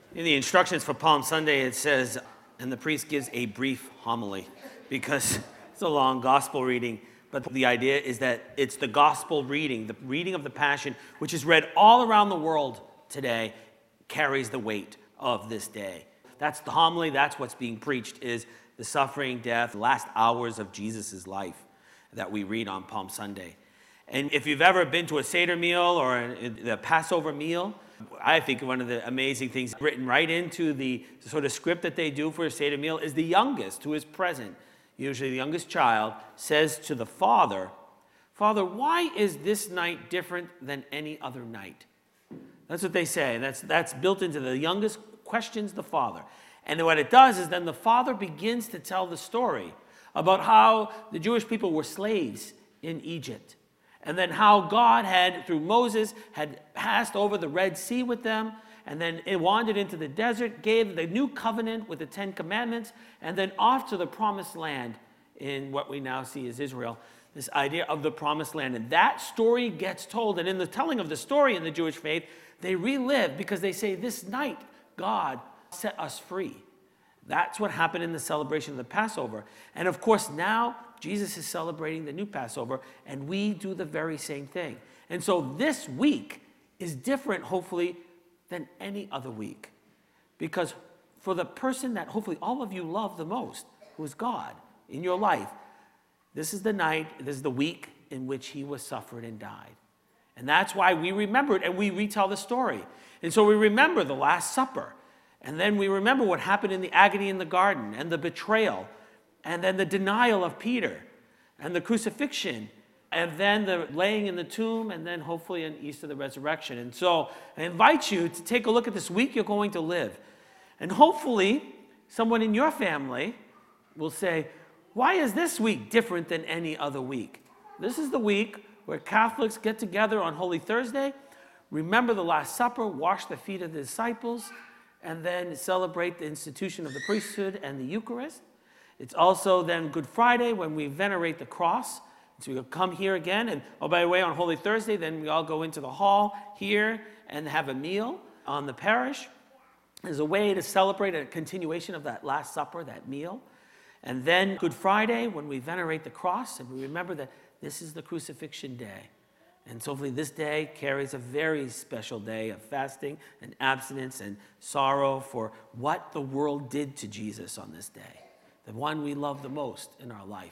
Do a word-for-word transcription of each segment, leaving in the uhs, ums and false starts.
In the instructions for Palm Sunday, it says, and the priest gives a brief homily because it's a long gospel reading. But the idea is that it's the gospel reading, the reading of the Passion, which is read all around the world today, carries the weight of this day. That's the homily. That's what's being preached, is the suffering, death, last hours of Jesus' life that we read on Palm Sunday. And if you've ever been to a Seder meal or the Passover meal, I think one of the amazing things written right into the sort of script that they do for a Seder meal is the youngest who is present, usually the youngest child, says to the father, "Father, why is this night different than any other night?" That's what they say. That's, that's built into the youngest questions the father. And then what it does is then the father begins to tell the story about how the Jewish people were slaves in Egypt. And then how God had, through Moses, had passed over the Red Sea with them, and then it wandered into the desert, gave the new covenant with the Ten Commandments, and then off to the promised land in what we now see as Israel, this idea of the promised land. And that story gets told, and in the telling of the story in the Jewish faith, they relive because they say, this night God set us free. That's what happened in the celebration of the Passover. And of course, now Jesus is celebrating the new Passover, and we do the very same thing. And so this week is different, hopefully, than any other week. Because for the person that hopefully all of you love the most, who is God in your life, this is the night, this is the week in which he was suffered and died. And that's why we remember it and we retell the story. And so we remember the Last Supper. And then we remember what happened in the agony in the garden and the betrayal and then the denial of Peter and the crucifixion and then the laying in the tomb and then hopefully on Easter the resurrection. And so I invite you to take a look at this week you're going to live. And hopefully someone in your family will say, why is this week different than any other week? This is the week where Catholics get together on Holy Thursday, remember the Last Supper, wash the feet of the disciples, and then celebrate the institution of the priesthood and the Eucharist. It's also then Good Friday when we venerate the cross. So we'll come here again, and oh, by the way, on Holy Thursday, then we all go into the hall here and have a meal on the parish as a way to celebrate a continuation of that Last Supper, that meal. And then Good Friday when we venerate the cross and we remember that this is the crucifixion day. And so hopefully this day carries a very special day of fasting and abstinence and sorrow for what the world did to Jesus on this day, the one we love the most in our life.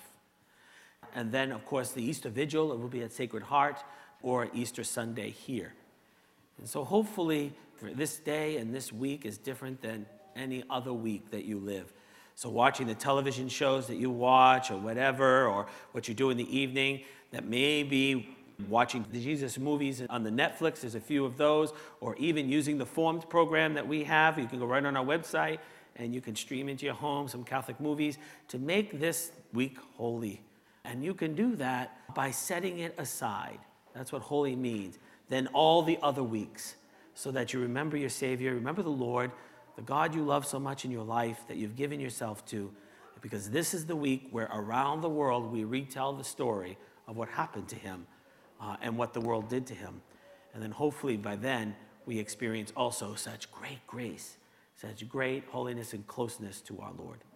And then, of course, the Easter Vigil, it will be at Sacred Heart or Easter Sunday here. And so hopefully for this day and this week is different than any other week that you live. So watching the television shows that you watch or whatever, or what you do in the evening, that may be watching the Jesus movies on the Netflix, there's a few of those, or even using the Formed program that we have. You can go right on our website and you can stream into your home some Catholic movies to make this week holy. And you can do that by setting it aside. That's what holy means. Then all the other weeks, so that you remember your Savior, remember the Lord, the God you love so much in your life that you've given yourself to, because this is the week where around the world we retell the story of what happened to him uh, and what the world did to him. And then hopefully by then we experience also such great grace, such great holiness and closeness to our Lord.